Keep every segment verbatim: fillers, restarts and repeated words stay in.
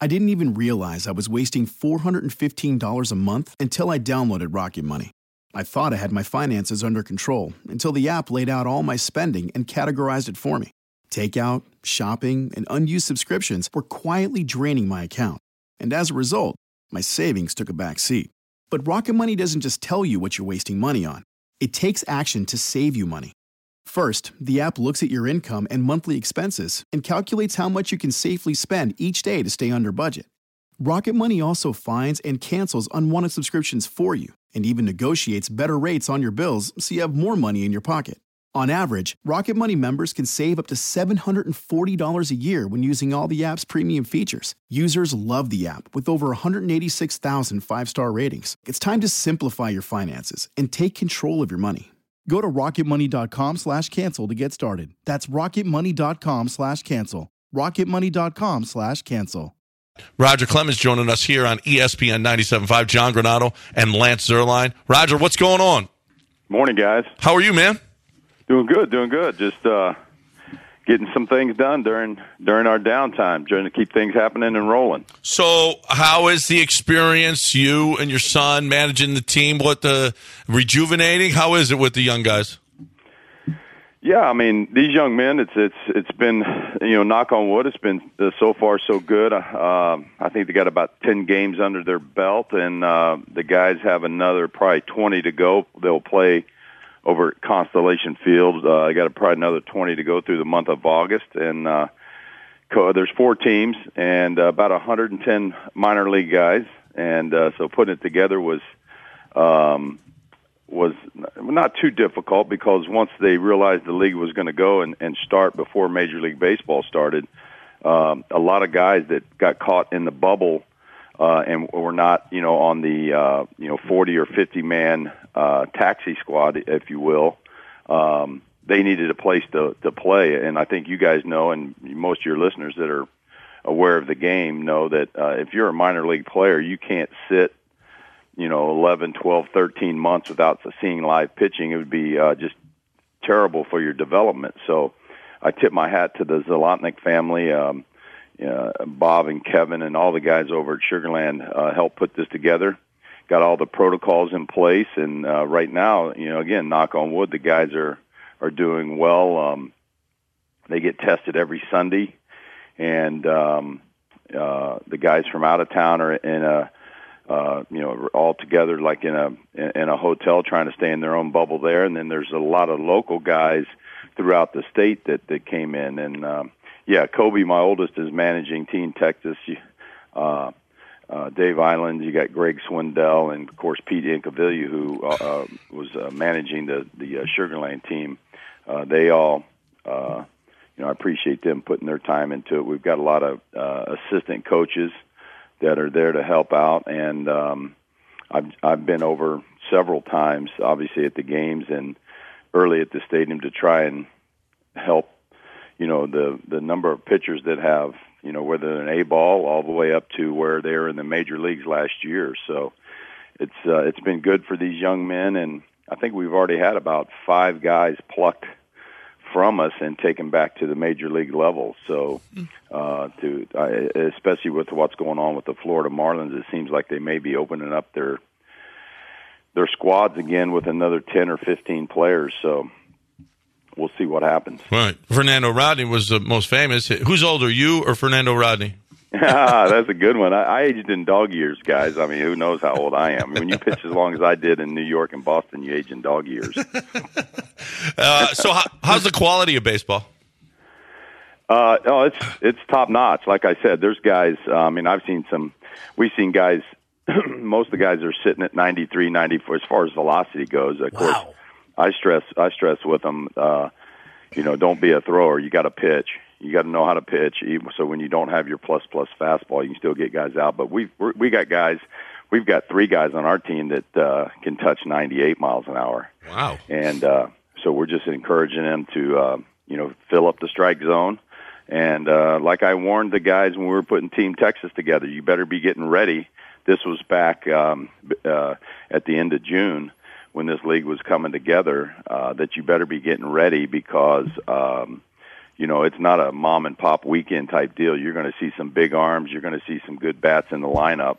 I didn't even realize I was wasting four hundred fifteen dollars a month until I downloaded Rocket Money. I thought I had my finances under control until the app laid out all my spending and categorized it for me. Takeout, shopping, and unused subscriptions were quietly draining my account. And as a result, my savings took a back seat. But Rocket Money doesn't just tell you what you're wasting money on. It takes action to save you money. First, the app looks at your income and monthly expenses and calculates how much you can safely spend each day to stay under budget. Rocket Money also finds and cancels unwanted subscriptions for you and even negotiates better rates on your bills so you have more money in your pocket. On average, Rocket Money members can save up to seven hundred forty dollars a year when using all the app's premium features. Users love the app with over one hundred eighty-six thousand five-star ratings. It's time to simplify your finances and take control of your money. Go to rocketmoney.com slash cancel to get started. That's rocketmoney.com slash cancel. rocketmoney.com slash cancel. Roger Clemens joining us here on E S P N ninety-seven point five. John Granato and Lance Zierlein. Roger, what's going on? Morning, guys. How are you, man? Doing good, doing good. Just uh, getting some things done during during our downtime, trying to keep things happening and rolling. So, how is the experience? You and your son managing the team. What the rejuvenating? How is it with the young guys? Yeah, I mean, these young men. It's it's it's been, you know, knock on wood. It's been uh, so far so good. Uh, I think they got about ten games under their belt, and uh, the guys have another probably twenty to go. They'll play over at Constellation Field. Uh, I got probably another twenty to go through the month of August, and uh, co- there's four teams and uh, about one hundred ten minor league guys, and uh, so putting it together was um, was not too difficult because once they realized the league was going to go and, and start before Major League Baseball started, um, a lot of guys that got caught in the bubble Uh, and we're not, you know, on the, uh, you know, forty or fifty man uh, taxi squad, if you will. Um, they needed a place to, to play. And I think you guys know, and most of your listeners that are aware of the game know that uh, if you're a minor league player, you can't sit, you know, eleven, twelve, thirteen months without seeing live pitching. It would be uh, just terrible for your development. So I tip my hat to the Zlotnick family. Um, Uh, Bob and Kevin and all the guys over at Sugarland uh, helped put this together, got all the protocols in place, and uh, right now, you know, again, knock on wood, the guys are, are doing well. Um, they get tested every Sunday, and um, uh, the guys from out of town are in a, uh, you know, all together like in a in a hotel trying to stay in their own bubble there, and then there's a lot of local guys throughout the state that, that came in, and um, yeah, Kobe, my oldest, is managing Team Texas. Uh, uh, Dave Island, you got Greg Swindell, and of course Pete Incaviglia, who uh, was uh, managing the the uh, Sugarland team. Uh, they all, uh, you know, I appreciate them putting their time into it. We've got a lot of uh, assistant coaches that are there to help out, and um, I've I've been over several times, obviously at the games and early at the stadium to try and help. You know, the the number of pitchers that have, you know, whether they're an A ball all the way up to where they were in the major leagues last year. So it's uh, it's been good for these young men, and I think we've already had about five guys plucked from us and taken back to the major league level. So uh, to uh, especially with what's going on with the Florida Marlins, it seems like they may be opening up their their squads again with another ten or fifteen players. So we'll see what happens. Right. Fernando Rodney was the most famous. Who's older, you or Fernando Rodney? Ah, that's a good one. I, I aged in dog years, guys. I mean, who knows how old I am? When you pitch as long as I did in New York and Boston, you age in dog years. uh, so how, how's the quality of baseball? Uh, oh, it's it's top notch. Like I said, there's guys. Uh, I mean, I've seen some. We've seen guys. Most of the guys are sitting at ninety-three, ninety-four as far as velocity goes. Of Wow. course, I stress I stress with them. Uh, you know, don't be a thrower. You got to pitch. You got to know how to pitch. Even so, when you don't have your plus plus fastball, you can still get guys out. But we we got guys. We've got three guys on our team that uh, can touch ninety-eight miles an hour. Wow! And uh, so we're just encouraging them to uh, you know fill up the strike zone. And uh, like I warned the guys when we were putting Team Texas together, you better be getting ready. This was back um, uh, at the end of June when this league was coming together, uh, that you better be getting ready because, um, you know, it's not a mom and pop weekend type deal. You're going to see some big arms. You're going to see some good bats in the lineup,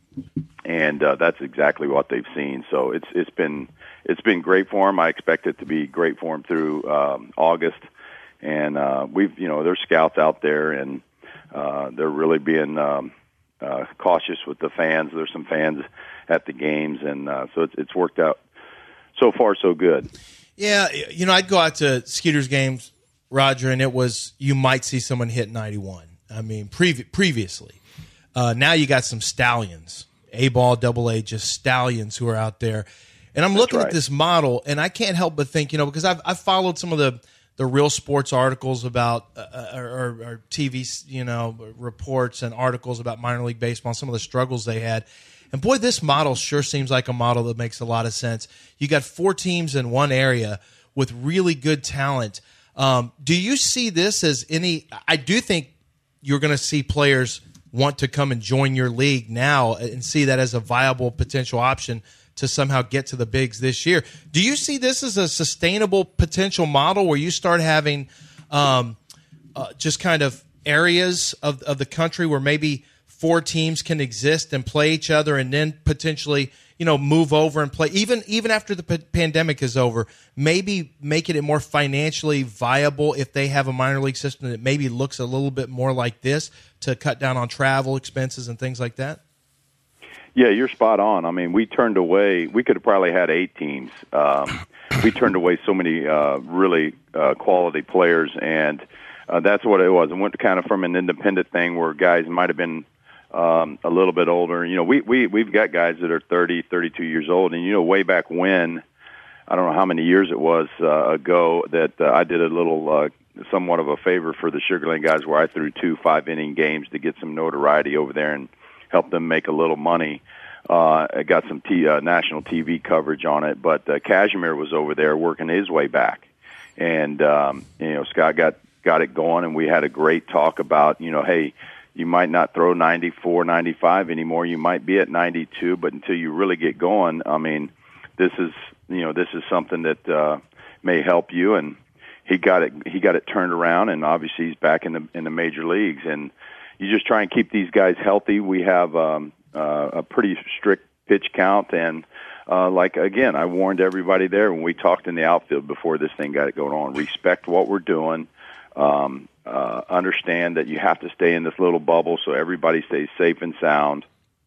and uh, that's exactly what they've seen. So it's it's been it's been great for them. I expect it to be great for them through um, August, and uh, we've you know there's scouts out there, and uh, they're really being um, uh, cautious with the fans. There's some fans at the games, and uh, so it's it's worked out so far so good. Yeah, you know, I'd go out to Skeeters games, Roger, and it was you might see someone hit ninety-one. I mean, previ- previously. Uh, now you got some stallions, A-ball, double A, just stallions who are out there. And I'm That's looking right. at this model, and I can't help but think, you know, because I've I've followed some of the, the real sports articles about uh, or, or, or T V, you know, reports and articles about minor league baseball and some of the struggles they had. And boy, this model sure seems like a model that makes a lot of sense. You got four teams in one area with really good talent. Um, do you see this as any? I do think you're going to see players want to come and join your league now and see that as a viable potential option to somehow get to the bigs this year. Do you see this as a sustainable potential model where you start having um, uh, just kind of areas of, of the country where maybe four teams can exist and play each other, and then potentially, you know, move over and play even even after the p- pandemic is over, maybe making it more financially viable if they have a minor league system that maybe looks a little bit more like this to cut down on travel expenses and things like that? Yeah, you're spot on. I mean, we turned away, we could have probably had eight teams. Um, we turned away so many uh, really uh, quality players, and uh, that's what it was. It went kind of from an independent thing where guys might have been Um, a little bit older. You know, we, we, we've got guys that are thirty, thirty-two years old. And, you know, way back when, I don't know how many years it was uh, ago that uh, I did a little, uh, somewhat of a favor for the Sugar Land guys where I threw two five-inning games to get some notoriety over there and help them make a little money. Uh, I got some t- uh, national T V coverage on it. But uh, Kazimir was over there working his way back. And, um, you know, Scott got, got it going, and we had a great talk about, you know, hey, you might not throw ninety-four, ninety-five anymore. You might be at ninety-two, but until you really get going, I mean, this is you know this is something that uh, may help you. And he got it he got it turned around, and obviously he's back in the in the major leagues. And you just try and keep these guys healthy. We have um, uh, a pretty strict pitch count, and uh, like again, I warned everybody there when we talked in the outfield before this thing got it going on. Respect what we're doing. Um, uh, understand that you have to stay in this little bubble so everybody stays safe and sound.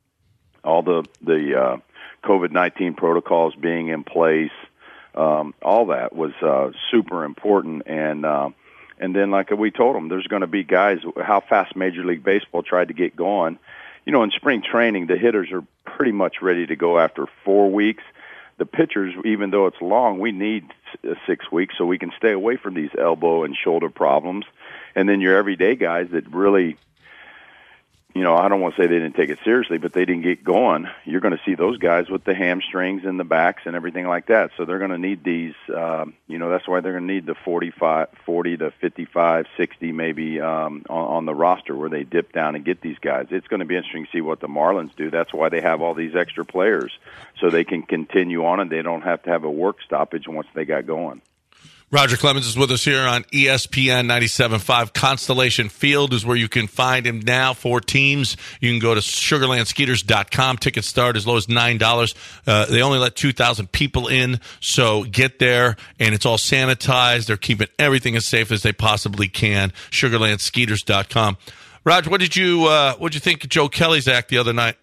All the the uh, COVID nineteen protocols being in place, um, all that was uh, super important. And uh, and then, like we told them, there's going to be guys. How fast Major League Baseball tried to get going. You know, in spring training, the hitters are pretty much ready to go after four weeks. The pitchers, even though it's long, we need six weeks so we can stay away from these elbow and shoulder problems. And then your everyday guys that really, you know, I don't want to say they didn't take it seriously, but they didn't get going. You're going to see those guys with the hamstrings and the backs and everything like that. So they're going to need these, um, you know, that's why they're going to need the forty-five, forty to fifty-five, sixty maybe um, on, on the roster where they dip down and get these guys. It's going to be interesting to see what the Marlins do. That's why they have all these extra players so they can continue on and they don't have to have a work stoppage once they got going. Roger Clemens is with us here on E S P N ninety-seven point five. Constellation Field is where you can find him now for teams. You can go to sugar land skeeters dot com. Tickets start as low as nine dollars. Uh, they only let two thousand people in, so get there, and it's all sanitized. They're keeping everything as safe as they possibly can. sugar land skeeters dot com. Roger, what did you uh, what did you think of Joe Kelly's act the other night?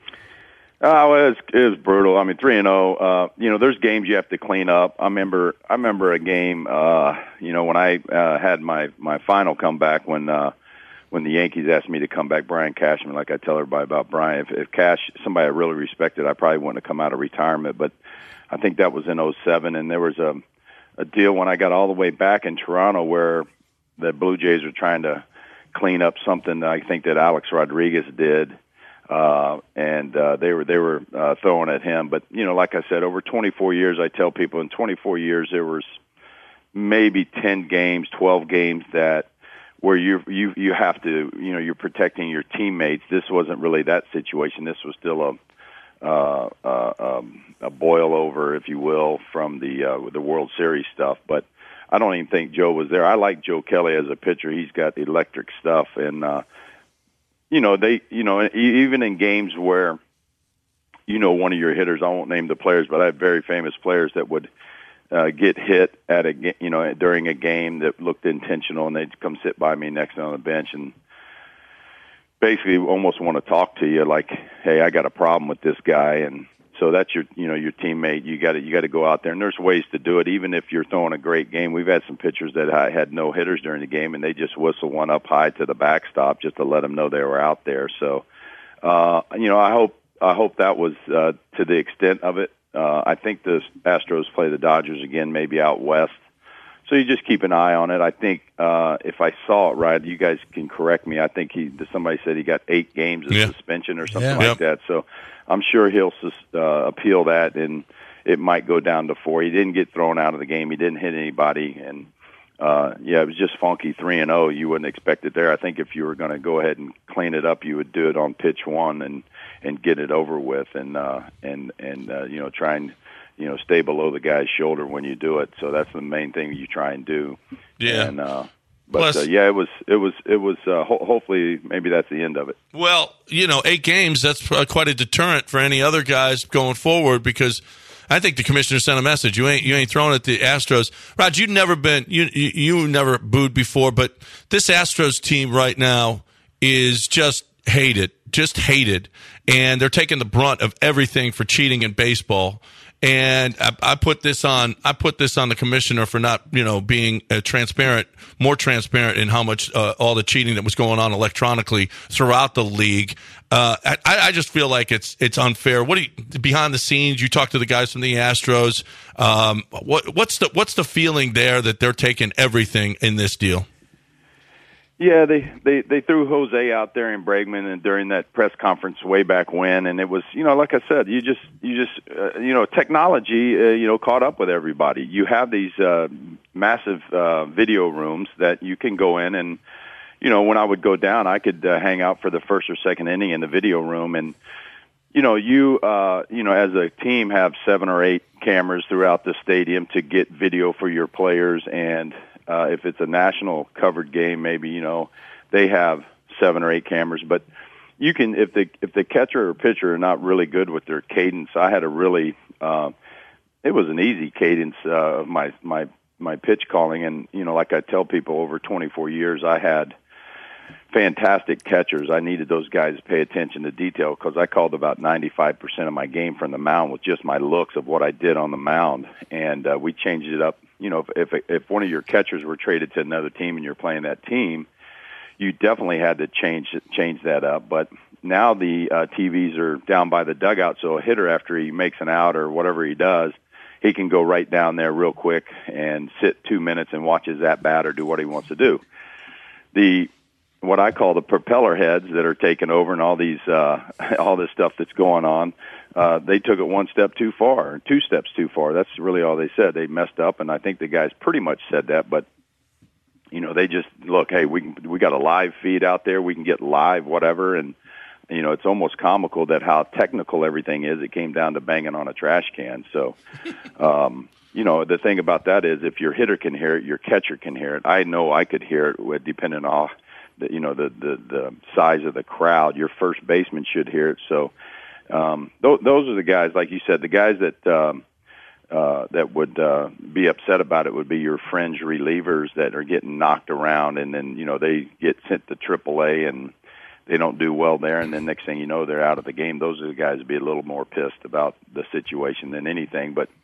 Oh, it was, it was brutal. I mean, three and zero. Uh, you know, there's games you have to clean up. I remember, I remember a game. Uh, you know, when I uh, had my my final comeback when uh, when the Yankees asked me to come back, Brian Cashman. Like I tell everybody about Brian, if, if Cash, somebody I really respected, I probably wouldn't have come out of retirement. But I think that was in oh seven, and there was a a deal when I got all the way back in Toronto where the Blue Jays were trying to clean up something that I think that Alex Rodriguez did. Uh, and, uh, they were, they were, uh, throwing at him. But, you know, like I said, over twenty-four years, I tell people in twenty-four years, there was maybe ten games, twelve games that where you, you, you have to, you know, you're protecting your teammates. This wasn't really that situation. This was still a, uh, uh, um, a boil over, if you will, from the, uh, the World Series stuff. But I don't even think Joe was there. I like Joe Kelly as a pitcher. He's got electric stuff, and uh, you know they, you know, even in games where, you know, one of your hitters, I won't name the players, but I have very famous players that would uh, get hit at a, you know, during a game that looked intentional, and they'd come sit by me next on the bench and basically almost want to talk to you, like, hey, I got a problem with this guy, and so that's your, you know, your teammate. You got to, you got to go out there, and there's ways to do it. Even if you're throwing a great game, we've had some pitchers that had no hitters during the game, and they just whistle one up high to the backstop just to let them know they were out there. So, uh, you know, I hope, I hope that was uh, to the extent of it. Uh, I think the Astros play the Dodgers again, maybe out west. So you just keep an eye on it. I think uh, if I saw it right, you guys can correct me. I think he, somebody said he got eight games of yeah. suspension or something yeah. like yep. that. So I'm sure he'll uh, appeal that, and it might go down to four. He didn't get thrown out of the game. He didn't hit anybody, and uh, yeah, it was just funky three and zero. You wouldn't expect it there. I think if you were going to go ahead and clean it up, you would do it on pitch one and and get it over with, and uh, and and uh, you know try and you know stay below the guy's shoulder when you do it. So that's the main thing you try and do. Yeah. And, uh, but Plus, uh, yeah, it was it was it was. Uh, ho- hopefully, maybe that's the end of it. Well, you know, eight games, that's uh, quite a deterrent for any other guys going forward, because I think the commissioner sent a message. You ain't you ain't throwing at the Astros. Rod, you've never been you you, you never booed before, but this Astros team right now is just hated, just hated, and they're taking the brunt of everything for cheating in baseball. And I, I put this on. I put this on the commissioner for not, you know, being uh, transparent, more transparent in how much uh, all the cheating that was going on electronically throughout the league. Uh, I, I just feel like it's it's unfair. What do you, behind the scenes? You talk to the guys from the Astros. Um, what what's the what's the feeling there that they're taking everything in this deal? Yeah, they, they, they threw Jose out there in Bregman and during that press conference way back when, and it was, you know, like I said, you just you just uh, you know, technology uh, you know caught up with everybody. You have these uh, massive uh, video rooms that you can go in, and you know, when I would go down, I could uh, hang out for the first or second inning in the video room, and you know, you uh, you know, as a team have seven or eight cameras throughout the stadium to get video for your players. And Uh, if it's a national covered game, maybe, you know, they have seven or eight cameras. But you can, if the if the catcher or pitcher are not really good with their cadence, I had a really, uh, it was an easy cadence uh, of my my my pitch calling. And you know, like I tell people, over twenty-four years, I had fantastic catchers. I needed those guys to pay attention to detail because I called about ninety-five percent of my game from the mound with just my looks of what I did on the mound, and uh, we changed it up. You know, if, if if one of your catchers were traded to another team and you're playing that team, you definitely had to change change that up. But now the uh, T Vs are down by the dugout, so a hitter, after he makes an out or whatever he does, he can go right down there real quick and sit two minutes and watch his at bat or do what he wants to do. The what I call the propeller heads that are taking over and all these uh, all this stuff that's going on. Uh, they took it one step too far, two steps too far. That's really all they said. They messed up, and I think the guys pretty much said that. But you know, they just look. Hey, we can, we got a live feed out there. We can get live whatever, and you know, it's almost comical that how technical everything is. It came down to banging on a trash can. So, um, you know, the thing about that is, if your hitter can hear it, your catcher can hear it. I know I could hear it, depending on the you know the the, the size of the crowd. Your first baseman should hear it. So. Um, th- those are the guys, like you said, the guys that um, uh, that would uh, be upset about it would be your fringe relievers that are getting knocked around, and then you know they get sent to triple A and they don't do well there, and then next thing you know they're out of the game. Those are the guys that be a little more pissed about the situation than anything. But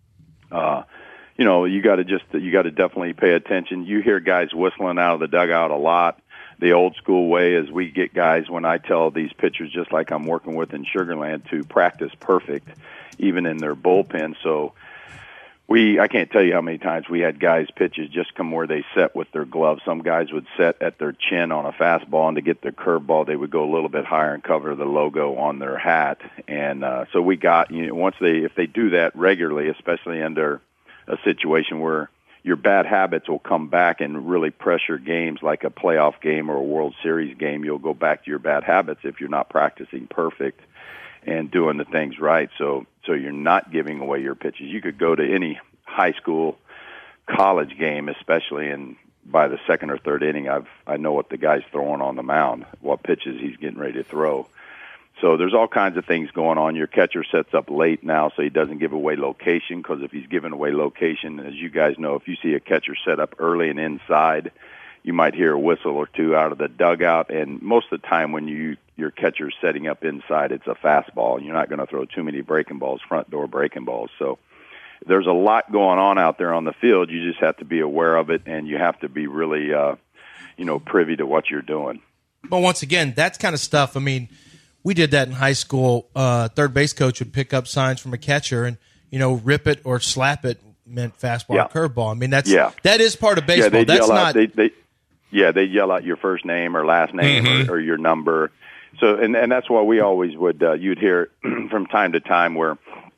uh, you know, you got to just you got to definitely pay attention. You hear guys whistling out of the dugout a lot. The old school way is we get guys, when I tell these pitchers, just like I'm working with in Sugar Land, to practice perfect, even in their bullpen. So we, I can't tell you how many times we had guys' pitches just come where they set with their gloves. Some guys would set at their chin on a fastball, and to get their curveball, they would go a little bit higher and cover the logo on their hat. And uh, so we got, you know, once they, if they do that regularly, especially under a situation where your bad habits will come back and really pressure games like a playoff game or a World Series game. You'll go back to your bad habits if you're not practicing perfect and doing the things right. So, so you're not giving away your pitches. You could go to any high school, college game, especially in by the second or third inning, I've I know what the guy's throwing on the mound, what pitches he's getting ready to throw. So there's all kinds of things going on. Your catcher sets up late now, so he doesn't give away location, because if he's giving away location, as you guys know, if you see a catcher set up early and inside, you might hear a whistle or two out of the dugout. And most of the time when you your catcher's setting up inside, it's a fastball. You're not going to throw too many breaking balls, front door breaking balls. So there's a lot going on out there on the field. You just have to be aware of it, and you have to be really, uh, you know, privy to what you're doing. But once again, that's kind of stuff. I mean, we did that in high school. Uh, third base coach would pick up signs from a catcher, and you know, rip it or slap it meant fastball yeah. or curveball. I mean, that's yeah. that is part of baseball. Yeah, that's yell not. Out, they, they, yeah, they yell out your first name or last name mm-hmm. or, or your number. So, and and that's why we always would. Uh, you'd hear from time to time where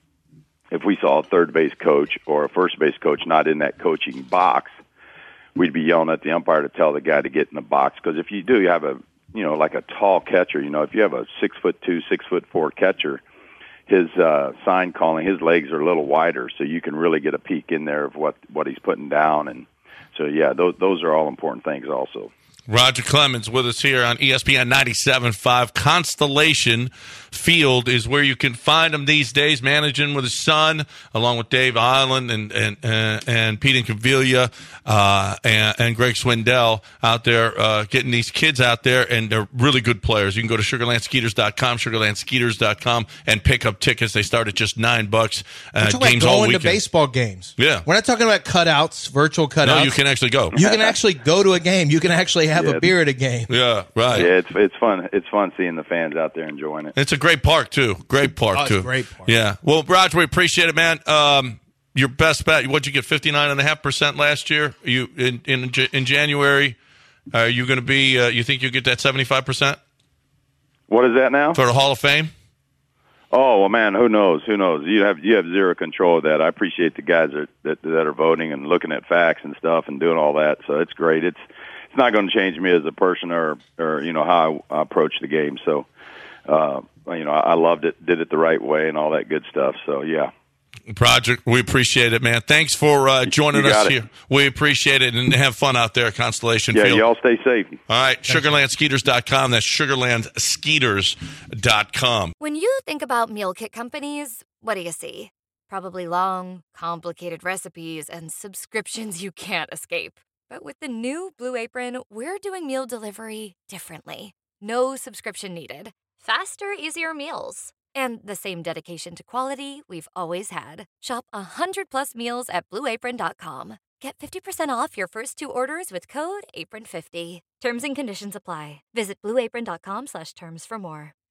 if we saw a third base coach or a first base coach not in that coaching box, we'd be yelling at the umpire to tell the guy to get in the box. Because if you do, you have a you know, like a tall catcher, you know, if you have a six foot two, six foot four catcher, his uh, sign calling, his legs are a little wider, so you can really get a peek in there of what, what he's putting down. And so, yeah, those, those are all important things also. Roger Clemens with us here on E S P N ninety-seven point five. Constellation Field is where you can find him these days, managing with his son, along with Dave Island and and and, and Pete Incaviglia uh, and, and Greg Swindell out there, uh, getting these kids out there, and they're really good players. You can go to sugar land skeeters dot com, sugar land skeeters dot com, and pick up tickets. They start at just nine bucks. Uh, We're games about all going weekend. to baseball games. Yeah, we're not talking about cutouts, virtual cutouts. No, you can actually go. You can actually go to a game. You can actually have Yeah. a beer at a game. Yeah, right. Yeah, it's it's fun. It's fun seeing the fans out there enjoying it. It's a great park too. Great park Oh, it's too. a great park. Yeah. Well, Roger, we appreciate it, man. Um, your best bet. What'd you get? Fifty nine and a half percent last year. You in in in January. Are you going to be? Uh, you think you get that seventy five percent What is that now? for the Hall of Fame? Oh well, man, who knows? Who knows? You have you have zero control of that. I appreciate the guys that that, that are voting and looking at facts and stuff and doing all that. So it's great. It's it's not going to change me as a person or or you know how I approach the game. So uh, you know I loved it, did it the right way, and all that good stuff. So yeah. Project, we appreciate it, man. Thanks for uh, joining us it. here. We appreciate it, and have fun out there at Constellation Yeah, Field. y'all stay safe. All right, sugar land skeeters dot com. That's sugar land skeeters dot com. When you think about meal kit companies, what do you see? Probably long, complicated recipes and subscriptions you can't escape. But with the new Blue Apron, we're doing meal delivery differently. No subscription needed. Faster, easier meals. And the same dedication to quality we've always had. Shop one hundred plus meals at blue apron dot com. Get fifty percent off your first two orders with code apron fifty. Terms and conditions apply. Visit blue apron dot com slash terms for more.